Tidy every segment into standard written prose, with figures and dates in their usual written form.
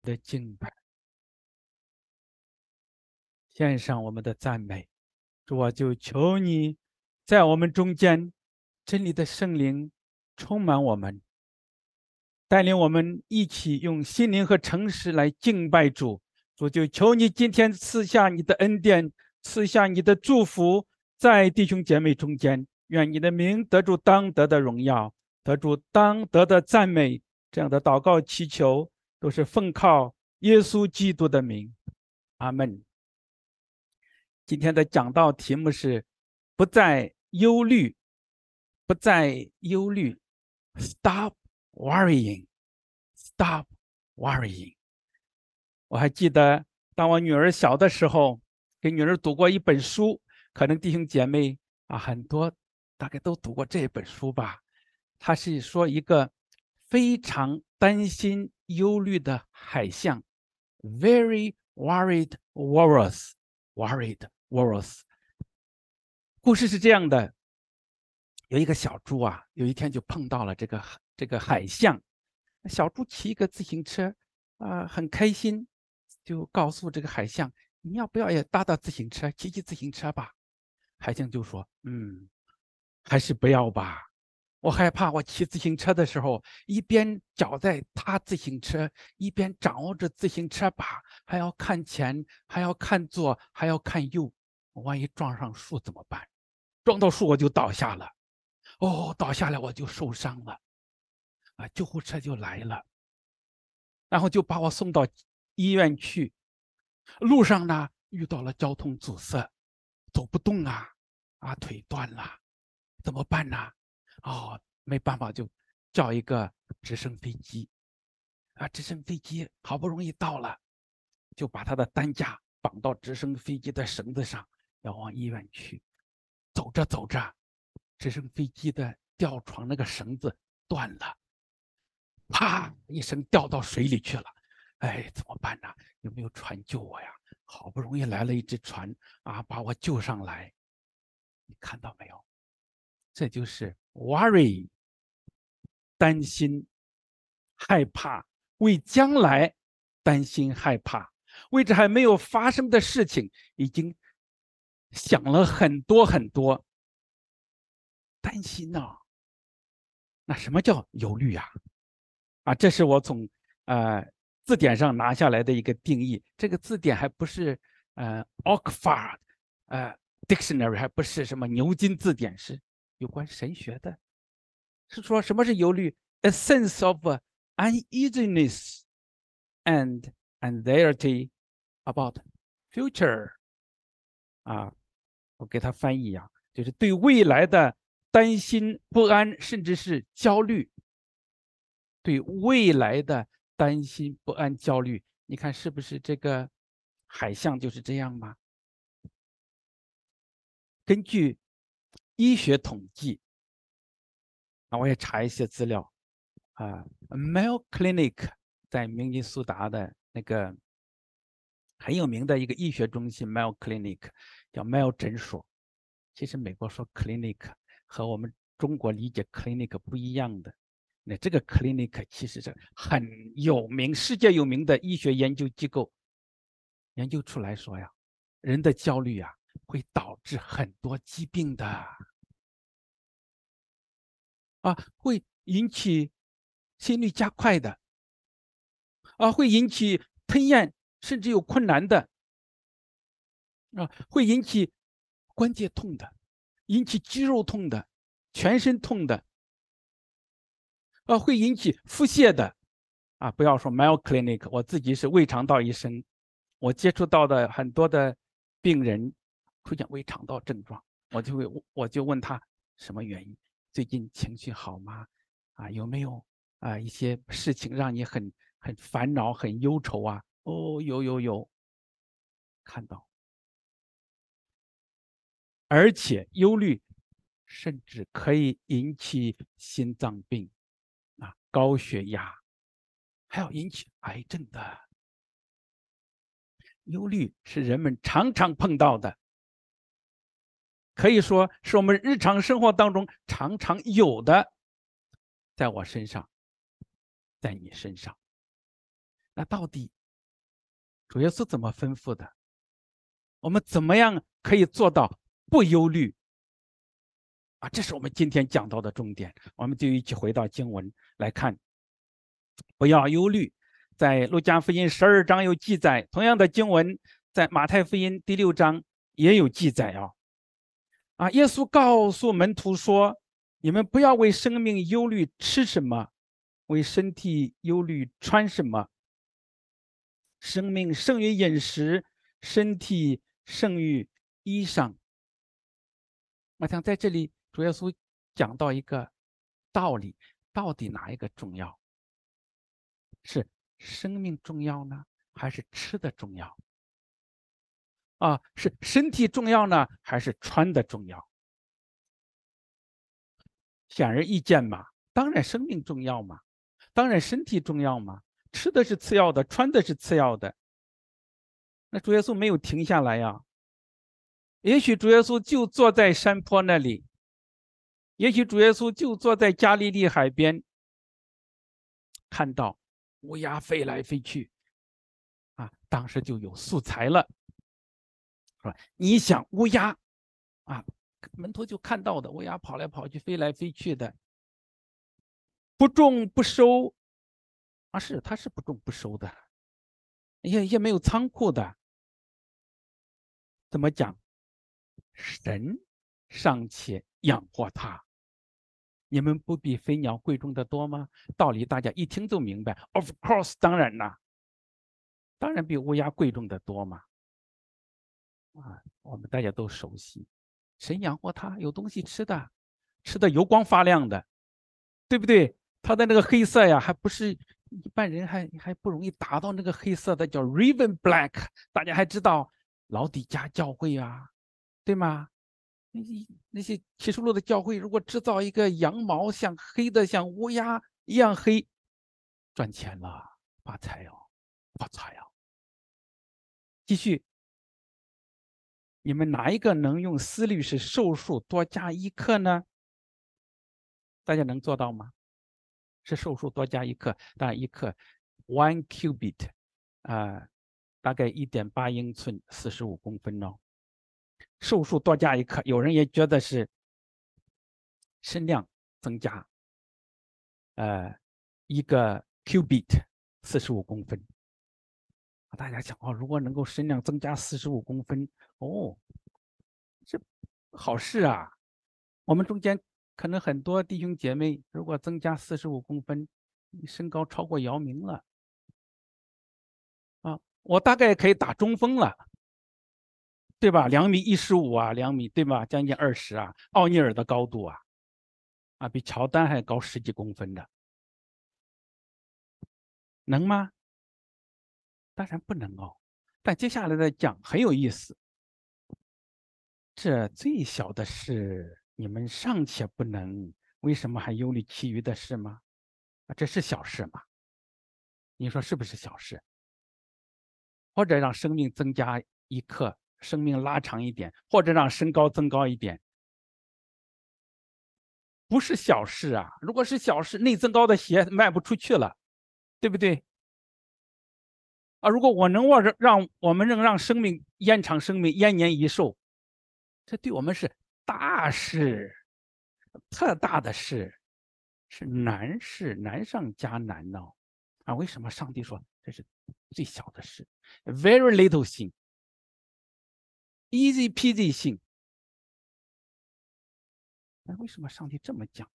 的敬拜，献上我们的赞美。主啊，就求你在我们中间，真理的圣灵充满我们，带领我们一起用心灵和诚实来敬拜主。主就求你今天赐下你的恩典，赐下你的祝福，在弟兄姐妹中间，愿你的名得住当得的荣耀，得住当得的赞美。这样的祷告祈求都是奉靠耶稣基督的名，阿门。今天的讲道题目是不再忧虑，不再忧虑 ，Stop worrying， Stop worrying。我还记得，当我女儿小的时候，给女儿读过一本书，可能弟兄姐妹很多大概都读过这本书吧。它是说一个非常担心、忧虑的海象 ，very worried walrus，worried walrus。故事是这样的：有一个小猪有一天就碰到了这个海象，小猪骑一个自行车很开心。就告诉这个海象，你要不要也搭自行车，骑自行车吧？海象就说，还是不要吧，我害怕我骑自行车的时候，一边脚在踏自行车，一边掌握着自行车把，还要看前，还要看左，还要看右，我万一撞上树怎么办？撞到树我就倒下了，倒下来我就受伤了，救护车就来了，然后就把我送到医院去。路上呢遇到了交通阻塞，走不动腿断了，怎么办呢？没办法，就叫一个直升飞机。直升飞机好不容易到了，就把他的担架绑到直升飞机的绳子上，要往医院去。走着走着，直升飞机的吊床那个绳子断了，啪一声掉到水里去了。怎么办呢？有没有船救我呀？好不容易来了一只船把我救上来。你看到没有？这就是 worry， 担心、害怕，为将来担心害怕，为这还没有发生的事情已经想了很多很多，担心那什么叫忧虑这是我从字典上拿下来的一个定义。这个字典还不是Oxford Dictionary， 还不是什么牛津字典，是有关神学的。是说什么是忧虑 ？A sense of uneasiness and anxiety about future。我给它翻译就是对未来的担心、不安，甚至是焦虑。对未来的担心、不安、焦虑，你看是不是这个海象就是这样吗？根据医学统计，我也查一些资料Mayo Clinic 在明尼苏达的那个很有名的一个医学中心 Mayo Clinic， 叫 Mayo 诊所。其实美国说 clinic 和我们中国理解 clinic 不一样的。那这个 clinic 其实是很有名、世界有名的医学研究机构，研究出来说人的焦虑会导致很多疾病的会引起心率加快的会引起吞咽甚至有困难的会引起关节痛的，引起肌肉痛的，全身痛的会引起腹泻的不要说 Mayo Clinic， 我自己是胃肠道医生，我接触到的很多的病人出现胃肠道症状，我就问他什么原因，最近情绪好吗？有没有一些事情让你很烦恼、很忧愁有，看到，而且忧虑甚至可以引起心脏病高血压，还要引起癌症的。忧虑是人们常常碰到的，可以说是我们日常生活当中常常有的，在我身上，在你身上。那到底主耶稣怎么吩咐的？我们怎么样可以做到不忧虑？这是我们今天讲到的重点。我们就一起回到经文来看，不要忧虑。在路加福音12章有记载，同样的经文在马太福音第6章也有记载耶稣告诉门徒说：“你们不要为生命忧虑吃什么，为身体忧虑穿什么。生命胜于饮食，身体胜于衣裳。”我想在这里，主耶稣讲到一个道理：到底哪一个重要？是生命重要呢，还是吃的重要？是身体重要呢，还是穿的重要？显而易见嘛，当然生命重要嘛，当然身体重要嘛，吃的是次要的，穿的是次要的。那主耶稣没有停下来呀。也许主耶稣就坐在山坡那里，也许主耶稣就坐在加利利海边，看到乌鸦飞来飞去，当时就有素材了，是吧？你想乌鸦门徒就看到的乌鸦跑来跑去，飞来飞去的，不种不收，它是不种不收的，也没有仓库的。怎么讲？神尚且养活它，你们不比飞鸟贵重的多吗？道理大家一听就明白。Of course， 当然啦，当然比乌鸦贵重的多嘛。我们大家都熟悉，神养活它，有东西吃的，吃的油光发亮的，对不对？它的那个黑色呀，还不是一般人还不容易达到那个黑色的，叫 Raven Black。大家还知道老底嘉教会对吗？那些启示录的教会，如果制造一个羊毛像黑的，像乌鸦一样黑，赚钱了，发财发财继续，你们哪一个能用思虑使寿数多加1克呢？大家能做到吗？是寿数多加1克，当然1克 1 cubit 大概1.8英寸，45公分哦。寿数多加1克，有人也觉得是身量增加1个 cubit 45公分。大家想如果能够身量增加45公分，这好事啊！我们中间可能很多弟兄姐妹，如果增加45公分，身高超过姚明了我大概可以打中锋了，对吧？2米152米对吧？将近20奥尼尔的高度比乔丹还高10几公分的，能吗？当然不能但接下来的讲很有意思。这最小的事你们尚且不能，为什么还忧虑其余的事吗？这是小事吗？你说是不是小事？或者让生命增加1克，生命拉长一点，或者让身高增高一点，不是小事如果是小事，内增高的鞋卖不出去了，对不对？如果我们能让生命延长生命，延年益寿，这对我们是大事，特大的事，是难事，难上加难为什么上帝说这是最小的事 ？Very little thing， easy peasy thing。那为什么上帝这么讲？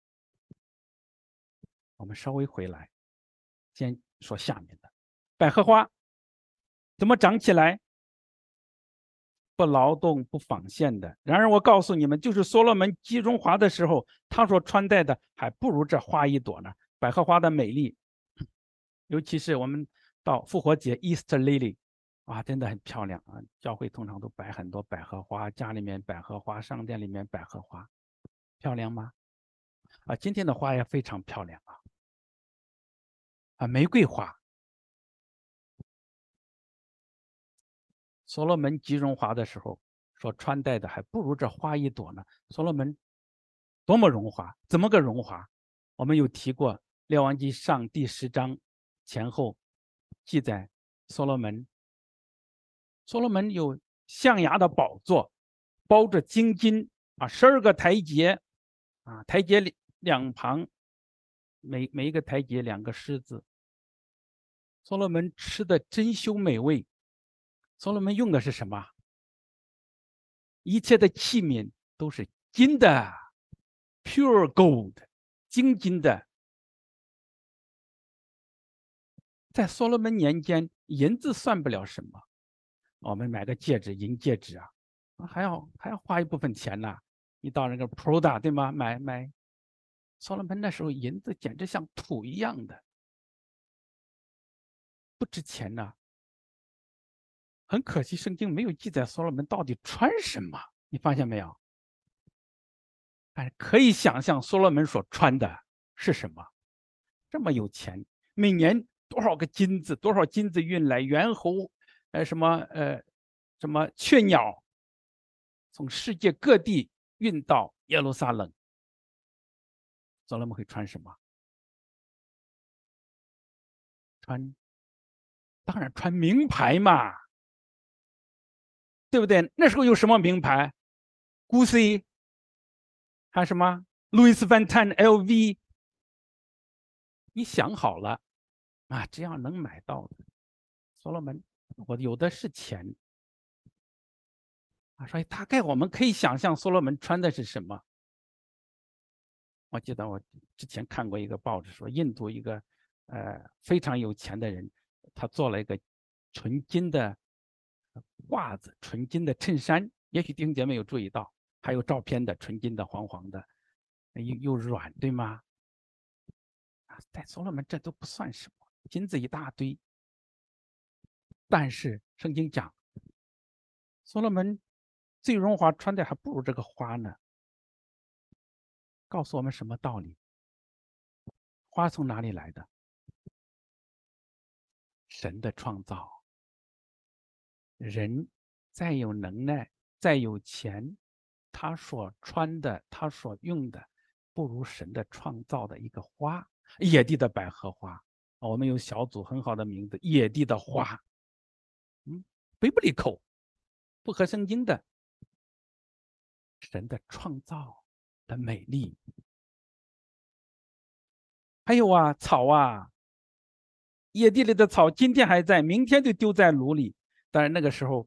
我们稍微回来，先说下面的。百合花怎么长起来？不劳动不纺线的。然而我告诉你们，就是所罗门击中华的时候，他所穿戴的还不如这花一朵呢。百合花的美丽，尤其是我们到复活节 Easter Lily， 真的很漂亮教会通常都摆很多百合花，家里面百合花，商店里面百合花，漂亮吗？今天的花也非常漂亮玫瑰花。所罗门极荣华的时候所穿戴的还不如这花一朵呢。所罗门多么荣华，怎么个荣华？我们有提过列王纪上第10章前后记载所罗门所罗门有象牙的宝座，包着金金啊，12个台阶啊，台阶两旁每一个台阶2个狮子。所罗门吃的珍馐美味。所罗门用的是什么？一切的器皿都是金的 ，pure gold， 精金的。在所罗门年间，银子算不了什么。我们买个戒指，银戒指啊，还要花一部分钱呢。你到那个 Prada 对吗？买。所罗门那时候银子简直像土一样的，不值钱呐。很可惜，圣经没有记载所罗门到底穿什么，你发现没有？但可以想象所罗门所穿的是什么。这么有钱，每年多少个金子，多少金子运来，猿猴，什么雀鸟，从世界各地运到耶路撒冷。所罗门会穿什么？当然穿名牌嘛，对不对？那时候有什么名牌？Gucci，还有什么 Louis Vuitton、LV。你想好了啊，只要能买到的，所罗门我有的是钱啊，所以大概我们可以想象所罗门穿的是什么。我记得我之前看过一个报纸说，印度一个非常有钱的人，他做了一个纯金的袜子、纯金的衬衫，也许弟兄姐妹有注意到，还有照片的纯金的黄黄的，又软，对吗？在所罗门这都不算什么，金子一大堆。但是圣经讲，所罗门最荣华穿的还不如这个花呢。告诉我们什么道理？花从哪里来的？神的创造。人再有能耐，再有钱，他所穿的，他所用的，不如神的创造的一个花，野地的百合花。我们有小组很好的名字，野地的花。biblical， 不合圣经的。神的创造的美丽。还有啊，草啊，野地里的草今天还在，明天就丢在炉里。当然那个时候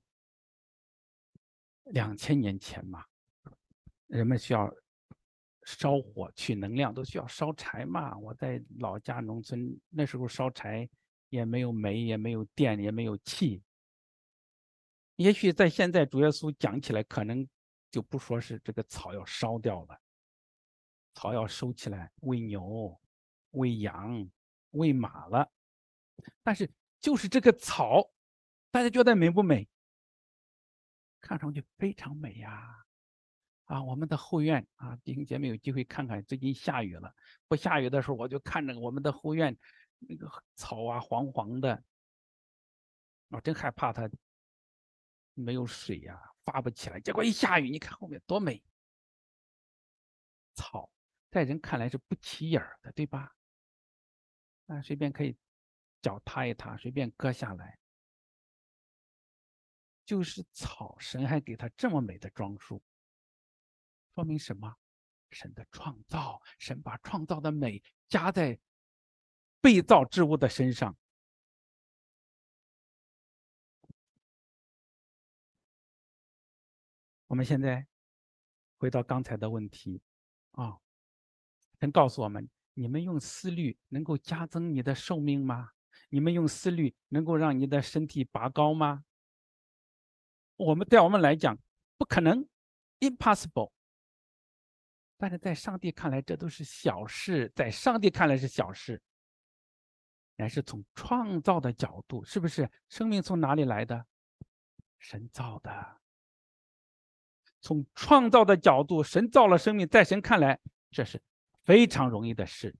2000年前嘛，人们需要烧火取能量，都需要烧柴嘛。我在老家农村，那时候烧柴也没有煤，也没有电，也没有气。也许在现在主耶稣讲起来，可能就不说是这个草要烧掉了，草要收起来喂牛、喂羊、喂马了。但是就是这个草，大家觉得美不美？看上去非常美呀！我们的后院啊，弟兄姐妹有机会看看，最近下雨了。不下雨的时候，我就看着我们的后院那个草啊，黄黄的，我真害怕它没有水呀，发不起来。结果一下雨，你看后面多美！草在人看来是不起眼的，对吧？随便可以脚踏一踏，随便割下来。就是草，神还给它这么美的装束，说明什么？神的创造，神把创造的美加在被造之物的身上。我们现在回到刚才的问题啊，神告诉我们：你们用思虑能够加增你的寿命吗？你们用思虑能够让你的身体拔高吗？对我们来讲，不可能 ，impossible。但是在上帝看来，这都是小事，在上帝看来是小事。乃是从创造的角度，是不是？生命从哪里来的？神造的。从创造的角度，神造了生命，在神看来，这是非常容易的事。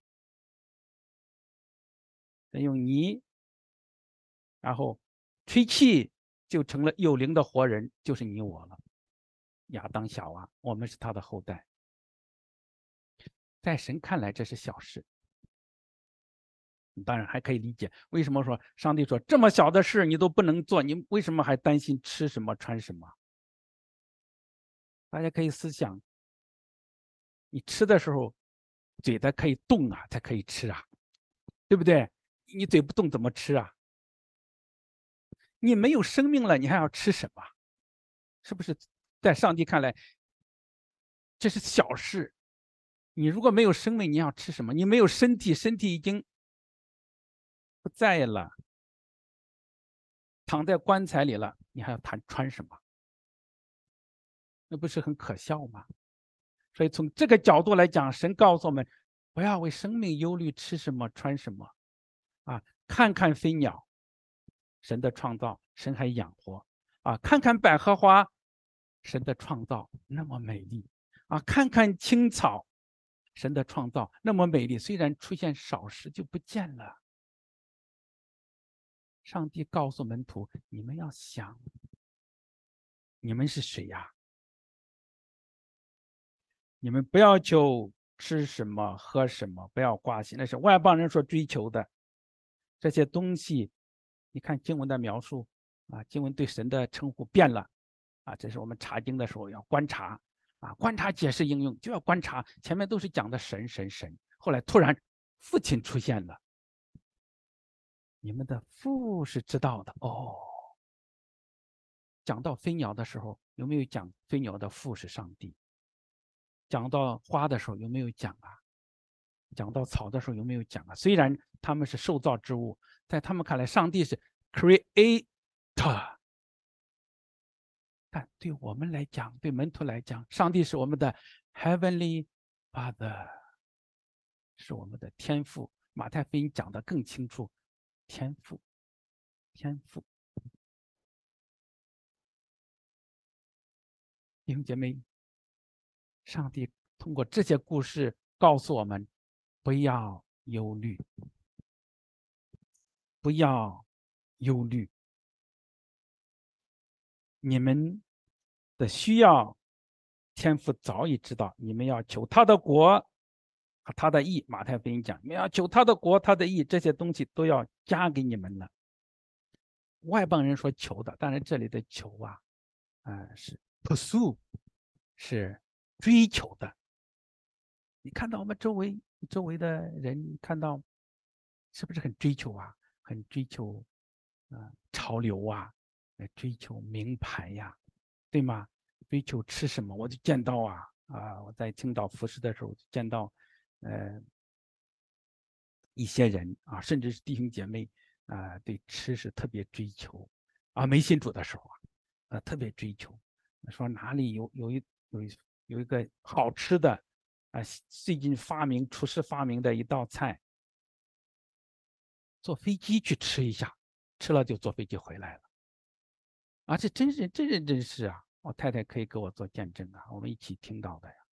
用泥，然后吹气，就成了有灵的活人，就是你我了。亚当夏娃，我们是他的后代。在神看来，这是小事。 你当然还可以理解为什么说上帝说这么小的事你都不能做，你为什么还担心吃什么穿什么？大家可以思想，你吃的时候嘴的可以动啊，才可以吃啊，对不对？你嘴不动怎么吃啊？你没有生命了，你还要吃什么？是不是？在上帝看来，这是小事。你如果没有生命，你要吃什么？你没有身体，身体已经不在了，躺在棺材里了，你还要穿什么？那不是很可笑吗？所以从这个角度来讲，神告诉我们，不要为生命忧虑，吃什么穿什么啊！看看飞鸟，神的创造，神还养活啊！看看百合花，神的创造那么美丽啊！看看青草，神的创造那么美丽，虽然出现少时就不见了。上帝告诉门徒，你们要想，你们是谁呀？你们不要求吃什么喝什么，不要挂心，那是外邦人所追求的这些东西。你看经文的描述啊，经文对神的称呼变了啊，这是我们查经的时候要观察啊，观察解释应用就要观察。前面都是讲的神神神，后来突然父亲出现了，你们的父是知道的哦。讲到飞鸟的时候，有没有讲飞鸟的父是上帝？讲到花的时候有没有讲啊？讲到草的时候有没有讲啊？虽然他们是受造之物，在他们看来，上帝是 creator， 但对我们来讲，对门徒来讲，上帝是我们的 heavenly father， 是我们的天父。马太福音讲得更清楚，天父，天父。弟兄姐妹，上帝通过这些故事告诉我们，不要忧虑，不要忧虑。你们的需要，天父早已知道，你们要求他的国和他的义。马太福音讲，你们要求他的国，他的义，这些东西都要加给你们了。外邦人说求的，但是这里的求啊，是 pursue， 是追求的。你看到我们周围的人，看到是不是很追求啊？很追求潮流啊，追求名牌呀，对吗？追求吃什么，我就见到我在青岛服侍的时候就见到一些人啊，甚至是弟兄姐妹对吃是特别追求啊，没信主的时候特别追求，说哪里有一个好吃的最近厨师发明的一道菜，坐飞机去吃一下，吃了就坐飞机回来了。这真人真事啊！我太太可以给我做见证啊，我们一起听到的呀。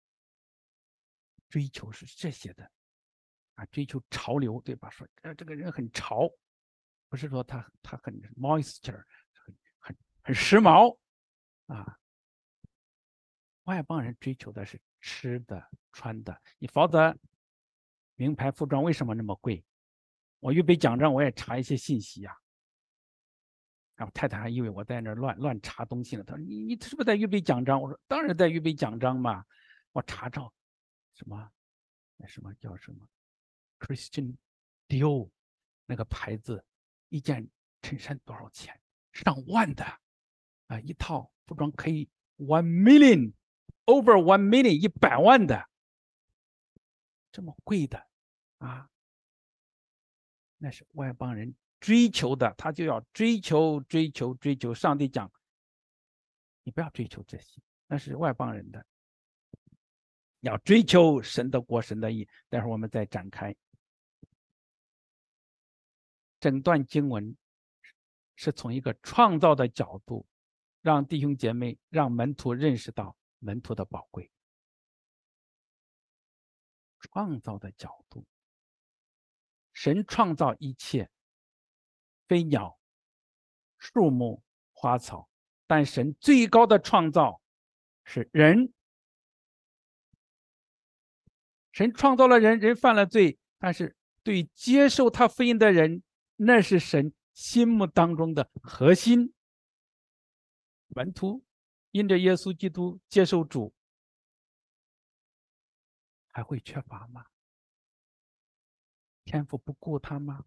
追求是这些的追求潮流，对吧？说这个人很潮，不是说他很 moisture， 很时髦啊。外邦人追求的是吃的穿的，你否则名牌服装为什么那么贵？我预备讲章，我也查一些信息啊。我太太还以为我在那乱查东西呢。她说：“你是不是在预备讲章？”我说：“当然在预备讲章嘛。”我查找什么叫什么 Christian Dior 那个牌子，一件衬衫多少钱？上万的一套服装可以 1 million over 1 million 100万的，这么贵的那是外邦人追求的，他就要追求。上帝讲，你不要追求这些，那是外邦人的，要追求神的国、神的义。待会儿我们再展开。整段经文是从一个创造的角度，让弟兄姐妹、让门徒认识到门徒的宝贵。创造的角度，神创造一切，飞鸟、树木、花草，但神最高的创造是人。神创造了人，人犯了罪，但是对接受他福音的人，那是神心目当中的核心。门徒因着耶稣基督接受主，还会缺乏吗？天父不顾他吗？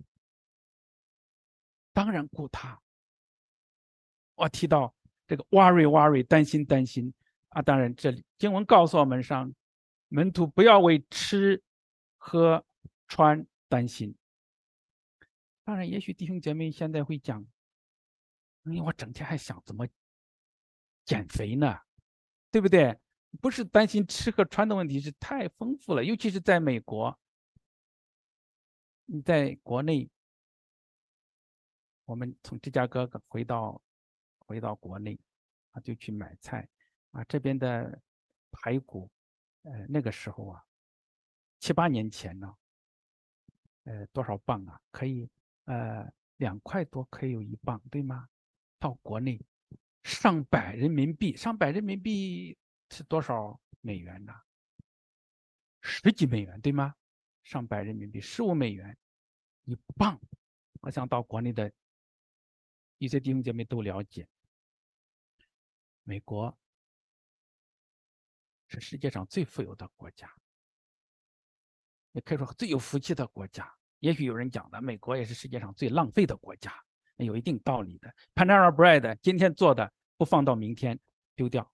当然顾他。我提到这个 worry 担心啊，当然这里经文告诉我们上，门徒不要为吃喝穿担心。当然，也许弟兄姐妹现在会讲，我整天还想怎么减肥呢，对不对？不是担心吃和穿的问题，是太丰富了，尤其是在美国。你在国内，我们从芝加哥回到国内，就去买菜，这边的排骨，那个时候7、8年前呢，多少磅啊？可以2块多可以有1磅，对吗？到国内上百人民币是多少美元呢？10几美元，对吗？上百人民币15美元1磅。我想到国内的一些弟兄姐妹都了解，美国是世界上最富有的国家，也可以说最有福气的国家。也许有人讲的，美国也是世界上最浪费的国家，有一定道理的。Panera Bread 今天做的不放到明天丢掉，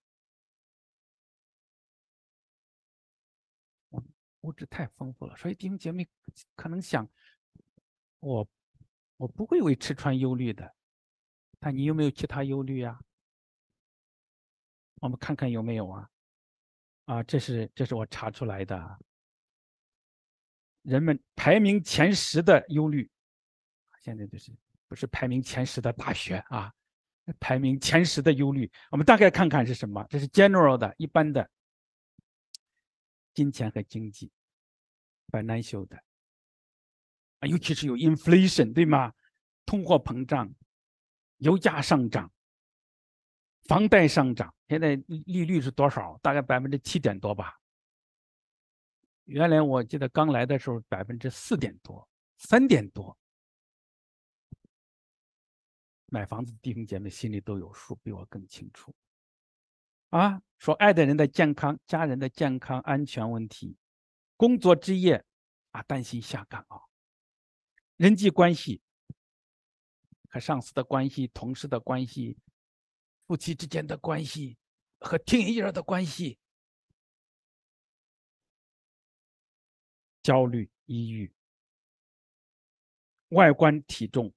物质太丰富了。所以弟兄姐妹可能想，我不会为吃穿忧虑的，但你有没有其他忧虑啊？我们看看有没有这是我查出来的，人们排名前10的忧虑，现在就是不是排名前10的大学排名前10的忧虑，我们大概看看是什么。这是 general 的一般的金钱和经济 financial 的，尤其是有 inflation 对吗？通货膨胀，油价上涨，房贷上涨，现在利率是多少？大概7%点多吧。原来我记得刚来的时候4%点多，3%点多。买房子的弟兄姐妹心里都有数，比我更清楚。说爱的人的健康、家人的健康安全问题，工作职业担心下岗人际关系和上司的关系、同事的关系、夫妻之间的关系和听音乐的关系，焦虑、抑郁，外观体重，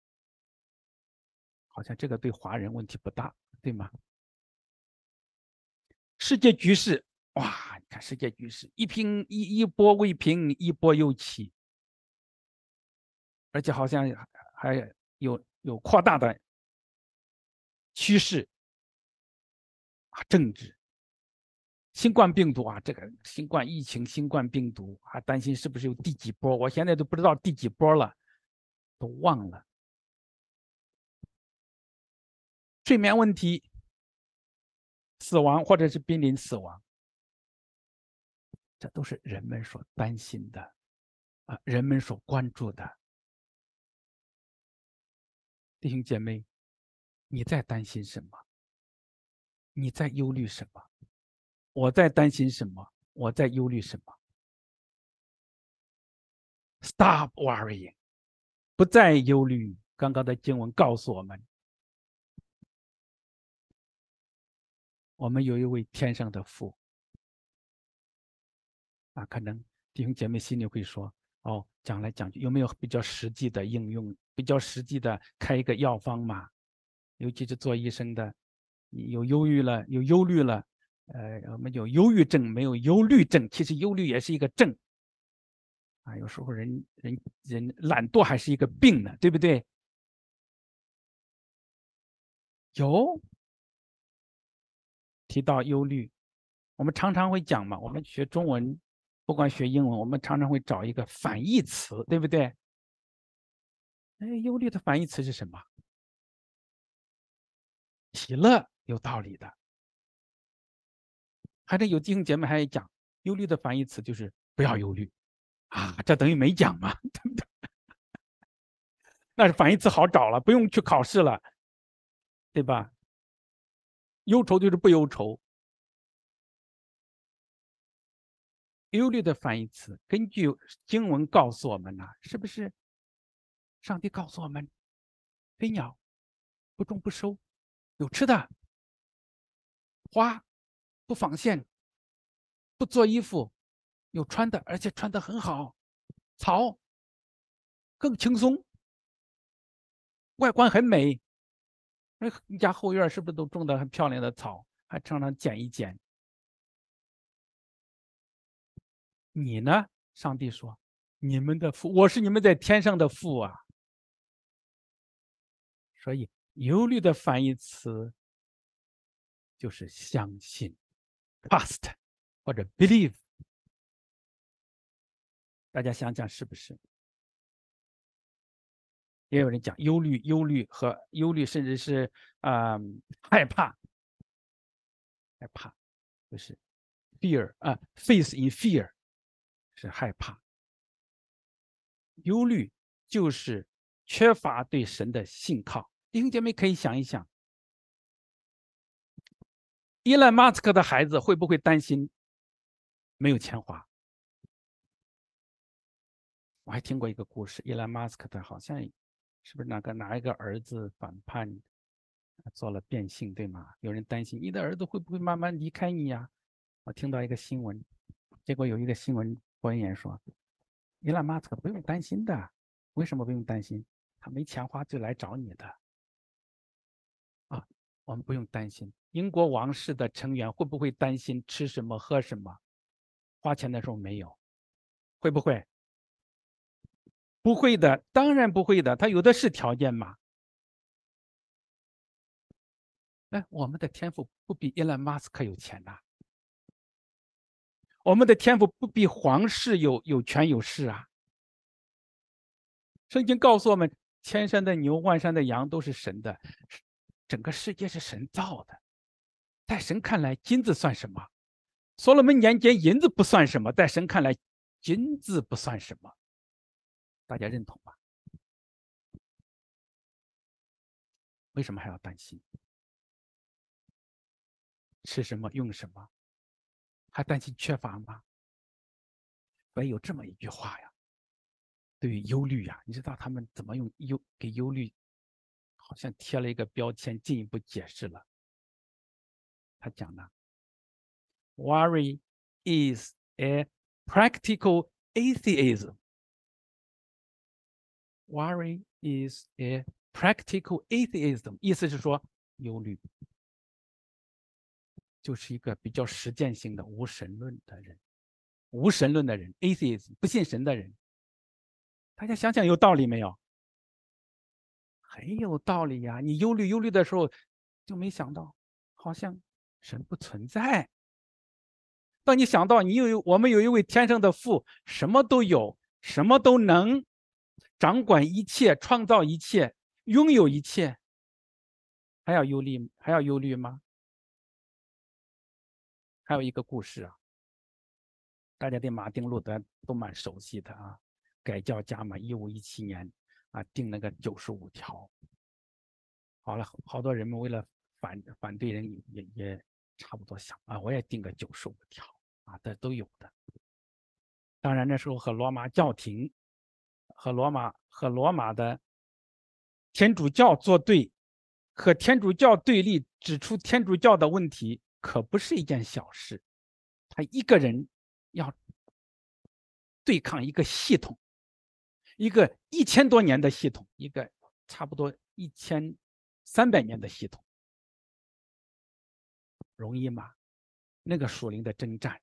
好像这个对华人问题不大，对吗？世界局势，你看世界局势一波未平，一波又起，而且好像还有扩大的趋势政治，新冠病毒这个新冠疫情、新冠病毒担心是不是有第几波？我现在都不知道第几波了，都忘了。睡眠问题、死亡或者是濒临死亡，这都是人们所担心的人们所关注的。弟兄姐妹，你在担心什么？你在忧虑什么？我在担心什么？我在忧虑什么？ Stop worrying， 不再忧虑。刚刚的经文告诉我们，我们有一位天上的父可能弟兄姐妹心里会说，讲来讲去有没有比较实际的应用，比较实际的开一个药方嘛？尤其是做医生的，有忧郁了，有忧虑了，我们有忧郁症，没有忧虑症，其实忧虑也是一个症有时候人懒惰还是一个病呢，对不对？有提到忧虑，我们常常会讲嘛，我们学中文，不管学英文，我们常常会找一个反义词，对不对？忧虑的反义词是什么？喜乐，有道理的。还得有弟兄姐妹还讲，忧虑的反义词就是不要忧虑。 啊，这等于没讲嘛，对不对？那是反义词好找了，不用去考试了，对吧？忧愁就是不忧愁。忧虑的反义词，根据经文告诉我们呢，是不是？上帝告诉我们，飞鸟不种不收，有吃的；花不纺线，不做衣服，有穿的，而且穿的很好；草更轻松，外观很美。你家后院是不是都种的很漂亮的草？还常常剪一剪。你呢？上帝说：你们的父，我是你们在天上的父啊。所以，忧虑的反义词就是相信 （trust） 或者 believe。大家想想是不是？也有人讲忧虑，忧虑和忧虑，甚至是害怕，害怕就是 fear faith in fear 是害怕，忧虑就是缺乏对神的信靠。弟兄姐妹可以想一想，伊隆马斯克的孩子会不会担心没有钱花？我还听过一个故事，伊隆马斯克的好像是不是哪一个儿子反叛做了变性，对吗？有人担心你的儿子会不会慢慢离开你呀？我听到一个新闻，结果有一个新闻播音员说，伊隆马斯克不用担心的。为什么不用担心？他没钱花就来找你的啊，我们不用担心。英国王室的成员会不会担心吃什么喝什么？花钱的时候没有，会不会？不会的，当然不会的，他有的是条件嘛。哎，我们的天赋不比伊隆马斯克有钱呐，我们的天赋不比皇室有权有势啊。圣经告诉我们，千山的牛，万山的羊都是神的，整个世界是神造的。在神看来，金子算什么？所罗门年间，银子不算什么，在神看来，金子不算什么。大家认同吗？为什么还要担心？吃什么用什么？还担心缺乏吗？所以有这么一句话呀，对于忧虑呀，你知道他们怎么用给忧虑，好像贴了一个标签，进一步解释了。他讲呢 ，Worry is a practical atheism. Worry is a practical atheism， 意思是说，忧虑就是一个比较实践性的无神论的人，无神论的人 ，atheism 不信神的人。大家想想有道理没有？很有道理呀！你忧虑的时候，就没想到，好像神不存在。当你想到我们有一位天上的父，什么都有，什么都能，掌管一切，创造一切，拥有一切，还要忧虑吗？还有一个故事啊，大家对马丁路德都蛮熟悉的啊，改教家嘛，1517年啊定那个95条。好了，好多人们为了反对人也差不多想啊，我也定个95条啊，这都有的。当然那时候和罗马教廷和罗马的天主教作对，和天主教对立，指出天主教的问题，可不是一件小事。他一个人要对抗一个系统，一个1000多年的系统，一个差不多1300年的系统，容易吗？那个属灵的征战，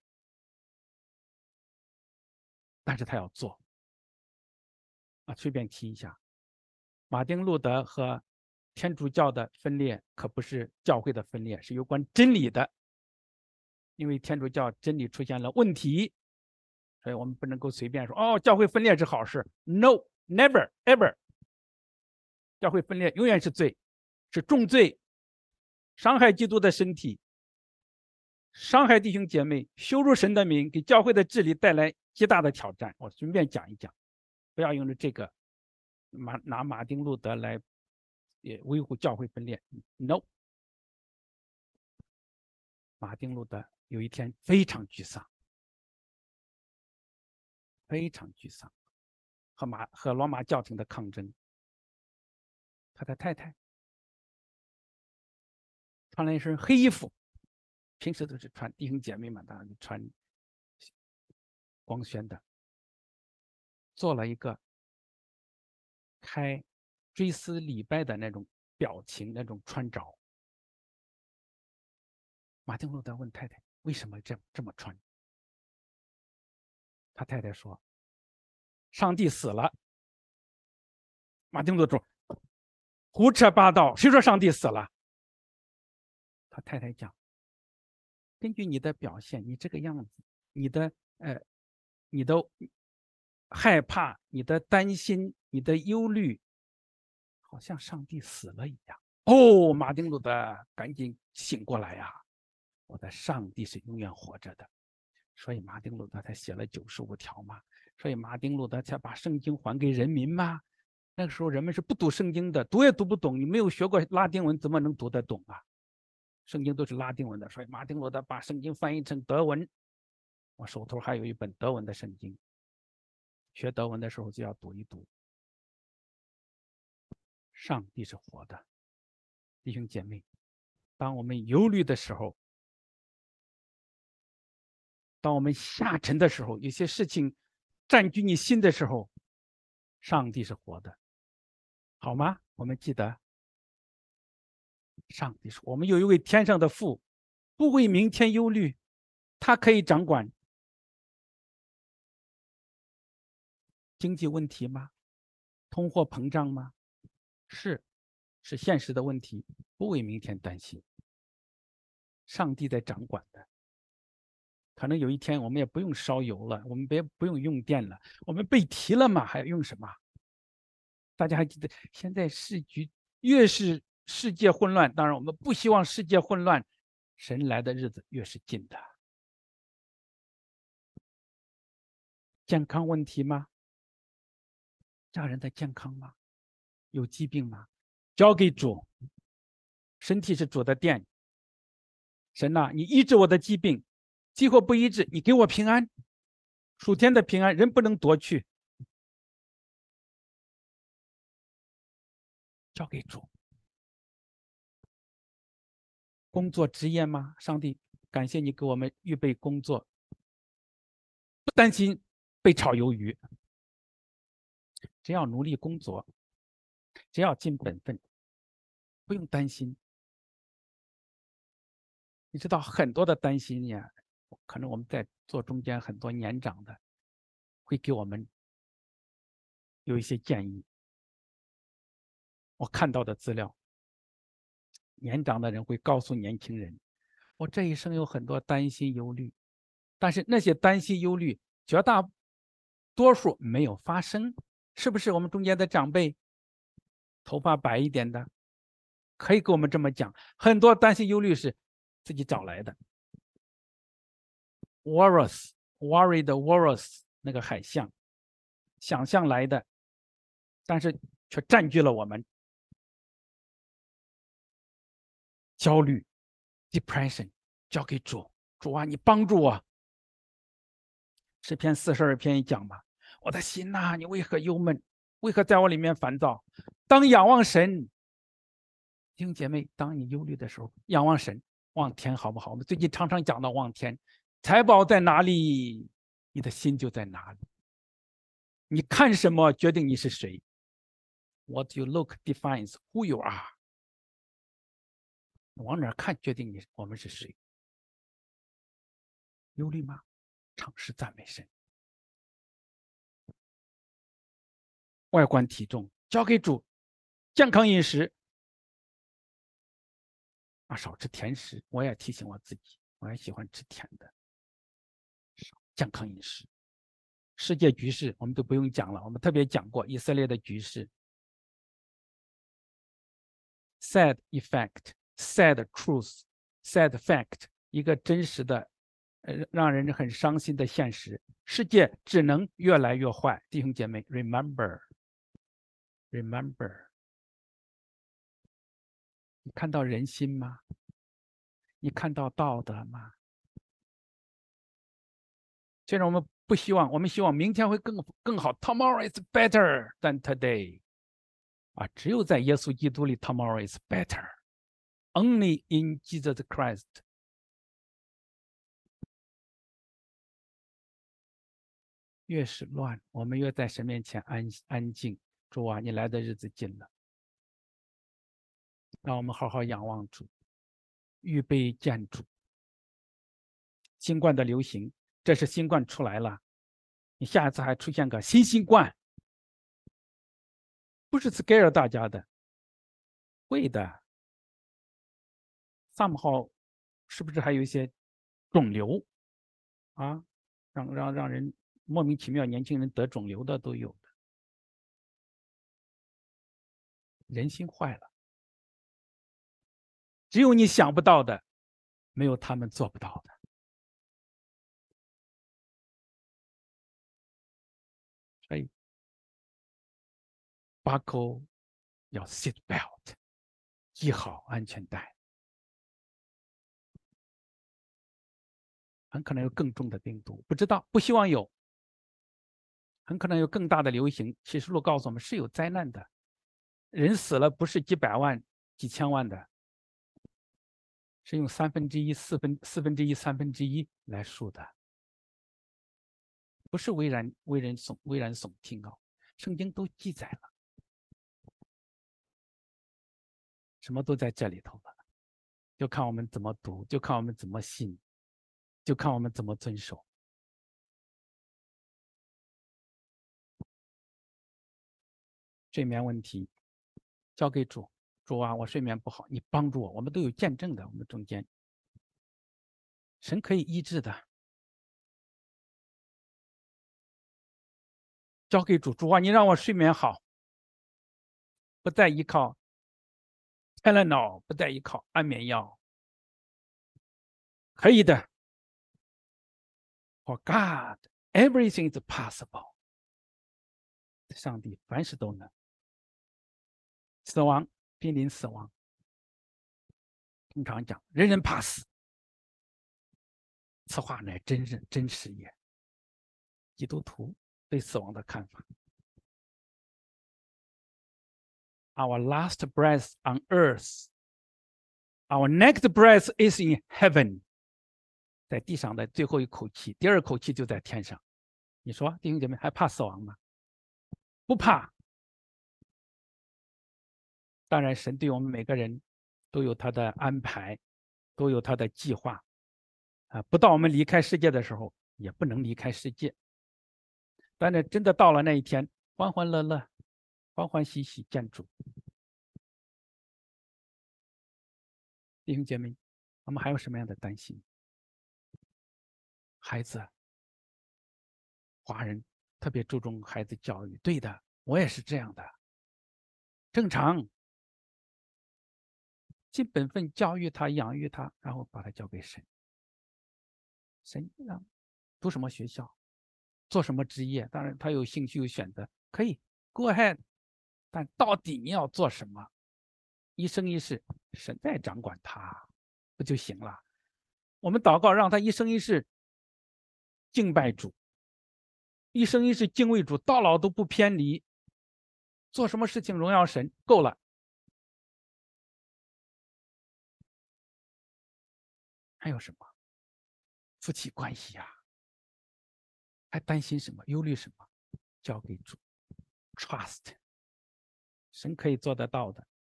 但是他要做啊。随便提一下，马丁路德和天主教的分裂可不是教会的分裂，是有关真理的。因为天主教真理出现了问题，所以我们不能够随便说哦，教会分裂是好事。No, never, ever。教会分裂永远是罪，是重罪，伤害基督的身体，伤害弟兄姐妹，羞辱神的名，给教会的治理带来极大的挑战。我顺便讲一讲，不要用着这个拿马丁路德来维护教会分裂。No， 马丁路德有一天非常沮丧，非常沮丧，和罗马教廷的抗争。他的太太穿了一身黑衣服，平时都是穿，弟兄姐妹们当然就穿光鲜的，做了一个开追思礼拜的那种表情，那种穿着。马丁路德问太太为什么这么穿？他太太说：“上帝死了。”马丁路德说：“胡扯八道，谁说上帝死了？”他太太讲：“根据你的表现，你这个样子，你的害怕，你的担心，你的忧虑，好像上帝死了一样。”哦，马丁路德赶紧醒过来呀！我的上帝是永远活着的，所以马丁路德才写了95条嘛，所以马丁路德才把圣经还给人民嘛。那个时候人们是不读圣经的，读也读不懂，你没有学过拉丁文，怎么能读得懂啊？圣经都是拉丁文的，所以马丁路德把圣经翻译成德文。我手头还有一本德文的圣经，学德文的时候就要读一读。上帝是活的，弟兄姐妹，当我们忧虑的时候，当我们下沉的时候，有些事情占据你心的时候，上帝是活的，好吗？我们记得，上帝说，我们有一位天上的父，不为明天忧虑，他可以掌管经济问题吗？通货膨胀吗？是现实的问题，不为明天担心。上帝在掌管的，可能有一天我们也不用烧油了，我们不用用电了，我们被提了嘛，还用什么？大家还记得，现在越是世界混乱，当然我们不希望世界混乱，神来的日子越是近的。健康问题吗？家人的健康吗？有疾病吗？交给主，身体是主的殿。神呐，你医治我的疾病，疾或不医治，你给我平安。属天的平安，人不能夺去，交给主。工作职业吗？上帝，感谢你给我们预备工作，不担心被炒鱿鱼，只要努力工作，只要尽本分，不用担心。你知道很多的担心呀，可能我们在座中间很多年长的会给我们有一些建议。我看到的资料，年长的人会告诉年轻人，我这一生有很多担心忧虑，但是那些担心忧虑绝大多数没有发生，是不是？我们中间的长辈头发白一点的可以跟我们这么讲，很多担心忧虑是自己找来的。worry 的 walrus 那个海象，想象来的，但是却占据了我们。焦虑 depression 交给主，主啊，你帮助我。诗篇42篇一讲吧，我的心呐，你为何忧闷？为何在我里面烦躁？当仰望神。弟兄姐妹，当你忧虑的时候，仰望神，望天好不好？我们最近常常讲到望天，财宝在哪里，你的心就在哪里。你看什么决定你是谁。What you look defines who you are。往哪看决定我们是谁。忧虑吗？尝试赞美神。外观体重交给主，健康饮食啊，少吃甜食。我也提醒我自己，我也喜欢吃甜的。健康饮食，世界局势我们都不用讲了，我们特别讲过以色列的局势。sad effect，sad truth，sad fact，一个真实的让人很伤心的现实。世界只能越来越坏，弟兄姐妹 ，remember， 你看到人心吗？你看到道德吗？虽然我们不希望，我们希望明天会更好 ，Tomorrow is better than today。只有在耶稣基督里 ，Tomorrow is better。Only in Jesus Christ。越是乱，我们越在神面前安静。主啊，你来的日子近了，让我们好好仰望主，预备见主。新冠的流行，这是新冠出来了，你下一次还出现个新冠，不是 scare 大家的，会的。somehow 是不是还有一些肿瘤啊？让人莫名其妙，年轻人得肿瘤的都有的，人心坏了。只有你想不到的，没有他们做不到的。所以 buckle 要 seat belt， 系好安全带。很可能有更重的病毒，不知道，不希望有。很可能有更大的流行。启示录告诉我们是有灾难的，人死了不是几百万、几千万的，是用1/3、1/4、1/3来数的，不是危言耸听哦。圣经都记载了，什么都在这里头了，就看我们怎么读，就看我们怎么信，就看我们怎么遵守。睡眠问题交给主，主啊，我睡眠不好，你帮助我。我们都有见证的，我们中间，神可以医治的。交给主，主啊，你让我睡眠好，不再依靠 Tylenol， 不再依靠安眠药，可以的。For God, everything is possible。上帝凡事都能。死亡，濒临死亡，通常讲人人怕死，此话乃真实也。基督徒对死亡的看法。Our last breath on earth, our next breath is in heaven。在地上的最后一口气，第二口气就在天上。你说，弟兄姐妹还怕死亡吗？不怕。当然，神对我们每个人都有他的安排，都有他的计划。不到我们离开世界的时候，也不能离开世界。但是真的到了那一天，欢欢乐乐、欢欢喜喜见主。弟兄姐妹，我们还有什么样的担心？孩子，华人特别注重孩子教育，对的，我也是这样的，正常。尽本分教育他、养育他，然后把他交给神。神让读什么学校，做什么职业，当然他有兴趣有选择，可以 go ahead。但到底你要做什么，一生一世神在掌管他，不就行了？我们祷告让他一生一世敬拜主，一生一世敬畏主，到老都不偏离，做什么事情荣耀神，够了。还有什么？夫妻关系啊，还担心什么？忧虑什么？交给主 ，trust， 神可以做得到的。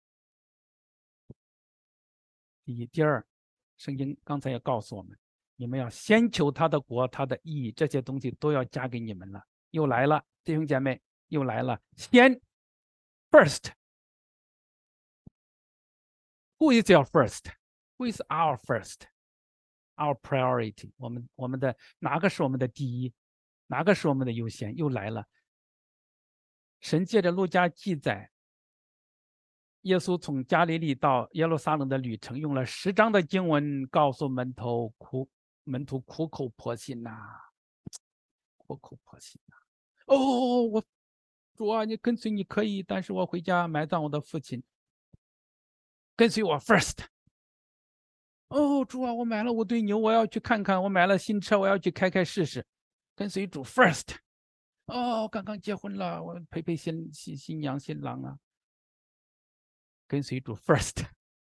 第一，第二，圣经刚才也告诉我们，你们要先求他的国，他的义，这些东西都要加给你们了。又来了，弟兄姐妹，又来了，先 first。 Who is your first? Who is our first? Our priority。 我们的哪个是我们的第一？哪个是我们的优先？又来了。神借着路加记载，耶稣从加利利到耶路撒冷的旅程，用了10章的经文告诉门徒门徒苦口婆心呐、苦口婆心呐、我主啊，你跟随你可以，但是我回家埋葬我的父亲，跟随我 first。主啊，我买了5对牛，我要去看看；我买了新车，我要去开试试，跟随主 first。刚刚结婚了，我陪新娘新郎啊，跟随主 first。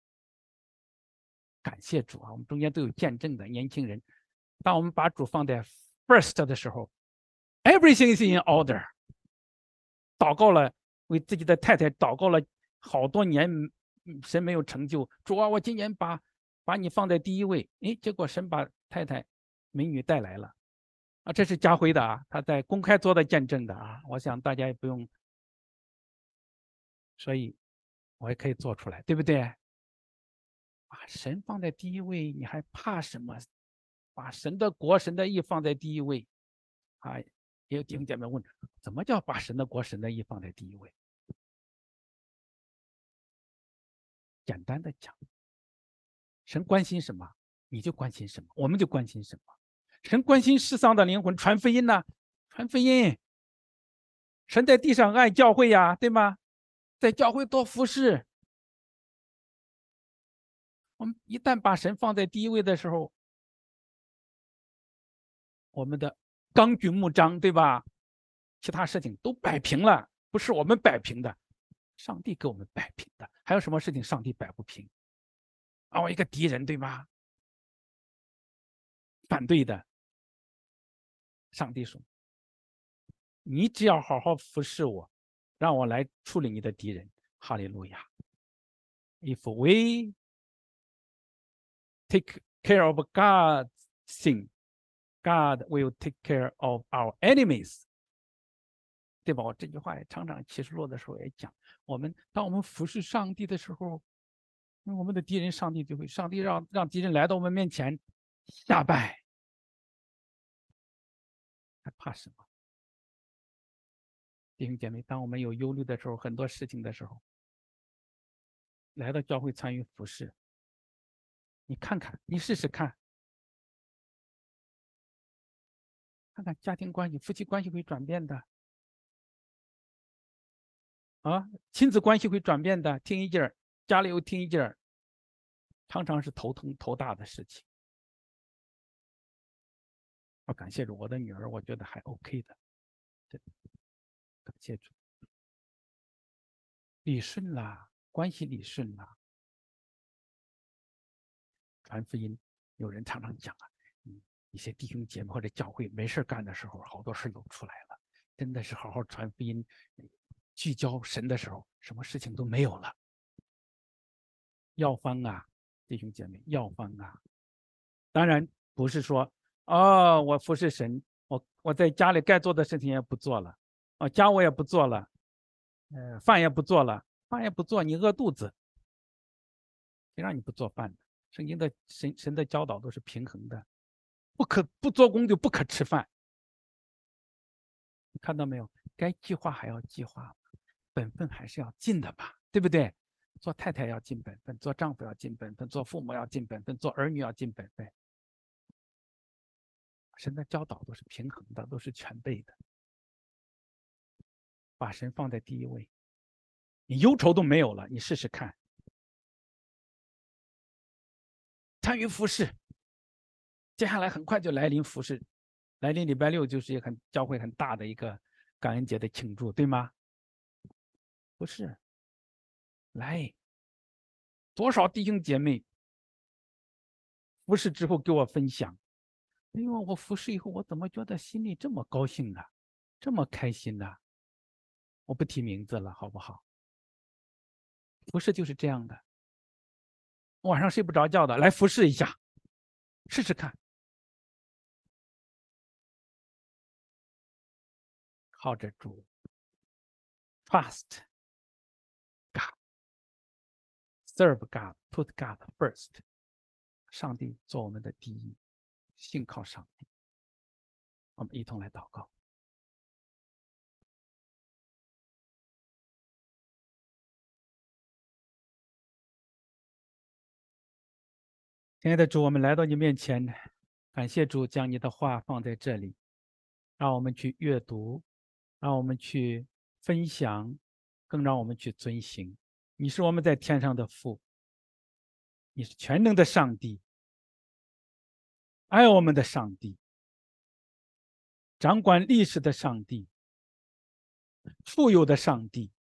感谢主啊！我们中间都有见证的年轻人，当我们把主放在 first 的时候 ，everything is in order。祷告了，为自己的太太祷告了好多年，神没有成就。主啊，我今年把你放在第一位，结果神把太太美女带来了，这是家辉的啊，他在公开做的见证的啊，我想大家也不用，所以我也可以做出来，对不对？把神放在第一位，你还怕什么？把神的国、神的义放在第一位啊！也有弟兄姐妹问，怎么叫把神的国、神的义放在第一位？简单的讲，神关心什么，你就关心什么，我们就关心什么。神关心世上的灵魂，传福音呢，传福音。神在地上爱教会呀，对吗？在教会多服侍。我们一旦把神放在第一位的时候，我们的纲举目张，对吧？其他事情都摆平了，不是我们摆平的，上帝给我们摆平的。还有什么事情上帝摆不平？我一个敌人，对吧？反对的，上帝说：“你只要好好服侍我，让我来处理你的敌人。”哈利路亚。If we take care of God's thing, God will take care of our enemies。对吧？我这句话也常常启示录的时候也讲，当我们服侍上帝的时候，我们的敌人上帝就会，上帝让敌人来到我们面前下拜，还怕什么？弟兄姐妹，当我们有忧虑的时候，很多事情的时候，来到教会参与服侍，你看看，你试试看，看看家庭关系、夫妻关系会转变的啊，亲子关系会转变的。听一劲儿，家里又听一劲儿，常常是头疼头大的事情。感谢主，我的女儿我觉得还 OK 的，感谢主，理顺啦，关系理顺啦。传福音，有人常常讲啊，一些弟兄姐妹或者教会没事干的时候，好多事又出来了。真的是好好传福音，聚焦神的时候，什么事情都没有了。药方啊，弟兄姐妹，药方啊。当然不是说我服侍神，我在家里该做的事情也不做了，家务也不做了，饭也不做了，饭也不做，你饿肚子，谁让你不做饭的？圣经的神的教导都是平衡的，不做工就不可吃饭。你看到没有？该计划还要计划，本分还是要尽的吧，对不对？做太太要尽本分，做丈夫要尽本分，做父母要尽本分，做儿女要尽本分。神的教导都是平衡的，都是全备的。把神放在第一位，你忧愁都没有了。你试试看，参与服侍，接下来很快就来临服侍，来临礼拜6就是一个教会很大的一个感恩节的庆祝，对吗？不是，来，多少弟兄姐妹服侍之后给我分享，我服侍以后，我怎么觉得心里这么高兴呢？这么开心呢？我不提名字了，好不好？服侍就是这样的，晚上睡不着觉的，来服侍一下，试试看。靠着主 ，trust God, serve God, put God first。上帝做我们的第一，信靠上帝。我们一同来祷告。亲爱的主，我们来到你面前， 感谢主将你的话放在这里，让我们去阅读，让我们去分享，更让我们去遵行。你是我们在天上的父，你是全能的上帝，爱我们的上帝，掌管历史的上帝，富有的上帝。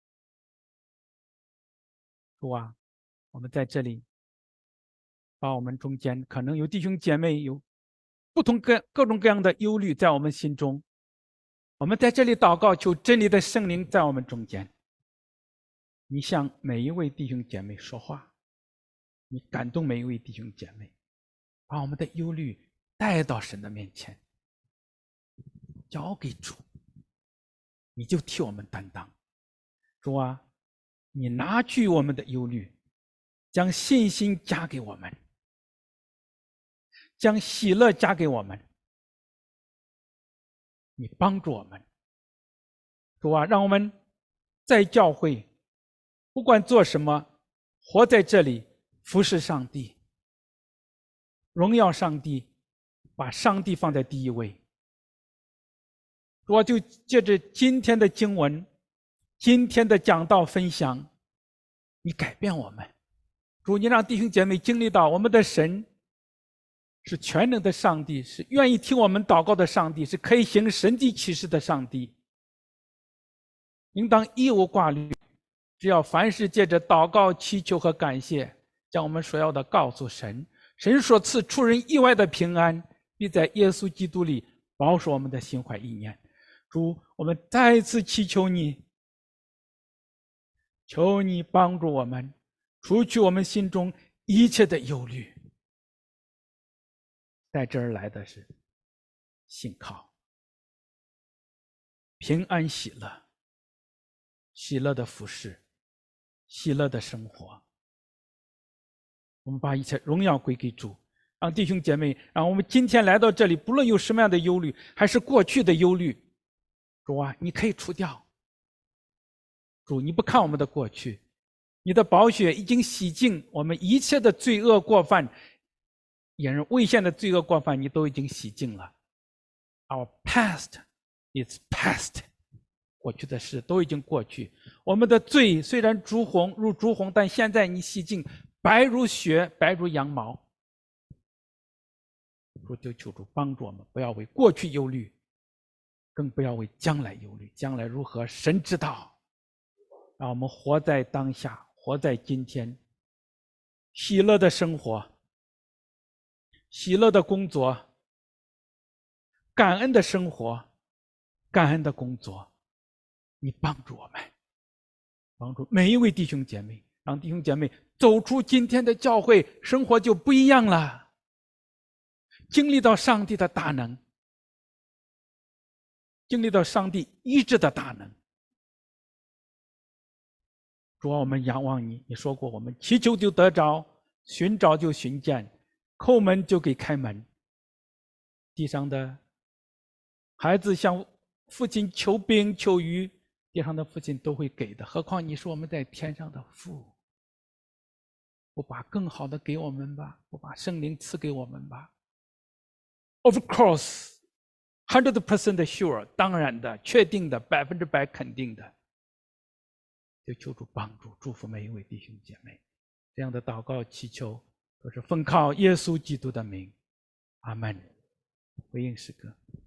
主啊，我们在这里把我们中间可能有弟兄姐妹有不同各种各样的忧虑在我们心中，我们在这里祷告，求真理的圣灵在我们中间，你向每一位弟兄姐妹说话，你感动每一位弟兄姐妹，把我们的忧虑带到神的面前，交给主，你就替我们担当。主啊，你拿去我们的忧虑，将信心加给我们，将喜乐加给我们，你帮助我们。主啊，让我们在教会不管做什么，活在这里服侍上帝，荣耀上帝，把上帝放在第一位。我就借着今天的经文，今天的讲道分享，你改变我们。主，你让弟兄姐妹经历到我们的神是全能的上帝，是愿意听我们祷告的上帝，是可以行神迹奇事的上帝。应当一无挂虑，只要凡事借着祷告、祈求和感谢，将我们所要的告诉神。神所赐出人意外的平安，必在耶稣基督里保守我们的心怀意念。主，我们再一次祈求你，求你帮助我们，除去我们心中一切的忧虑。带这儿来的是信靠、平安、喜乐、喜乐的服侍、喜乐的生活。我们把一切荣耀归给主，让弟兄姐妹，让我们今天来到这里，不论有什么样的忧虑，还是过去的忧虑，主啊，你可以除掉。主，你不看我们的过去，你的宝血已经洗净我们一切的罪恶过犯，引人危险的罪恶过犯，你都已经洗净了。Our past is past， 过去的事都已经过去。我们的罪虽然如朱红，但现在你洗净，白如雪，白如羊毛。主，就求主帮助我们，不要为过去忧虑，更不要为将来忧虑。将来如何，神知道。让我们活在当下，活在今天，喜乐的生活，喜乐的工作，感恩的生活，感恩的工作。你帮助我们，帮助每一位弟兄姐妹，让弟兄姐妹走出今天的教会生活就不一样了，经历到上帝的大能，经历到上帝医治的大能。主啊，我们仰望你，你说过我们祈求就得着，寻找就寻见，叩门就给开门。地上的孩子向父亲求饼求鱼，地上的父亲都会给的，何况你是我们在天上的父，不把更好的给我们吧，不把圣灵赐给我们吧。 Of course， 100% sure， 当然的，确定的，100%肯定的。就求主帮助祝福每一位弟兄姐妹，这样的祷告祈求都是奉靠耶稣基督的名，阿们。回应诗歌。